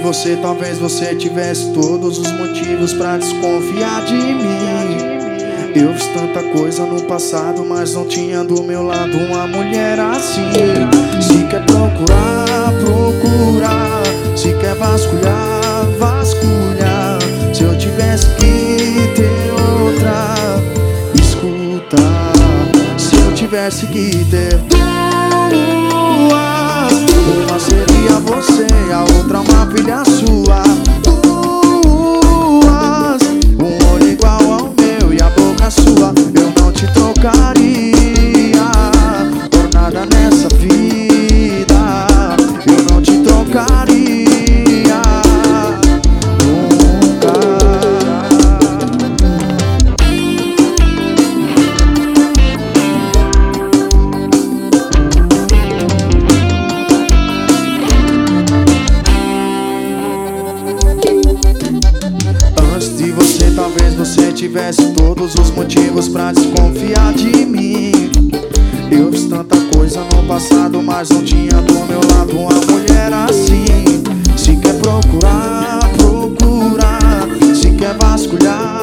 você, talvez você tivesse todos os motivos pra desconfiar de mim. Eu fiz tanta coisa no passado, mas não tinha do meu lado uma mulher assim. Se quer procurar, procurar. Se quer vasculhar, vasculhar. Se eu tivesse que ter outra, escuta. Se eu tivesse que ter duas, uma seria você, a outra uma filha sua. Duas, um olho igual ao meu e a boca sua. Eu não te trocaria por nada nessa vida. Eu não te trocaria nunca. Antes de você, talvez você tivesse todos os motivos pra desconfiar de mim. Eu fiz tanta coisa no passado, mas não tinha do meu lado uma mulher assim. Se quer procurar, procurar. Se quer vasculhar,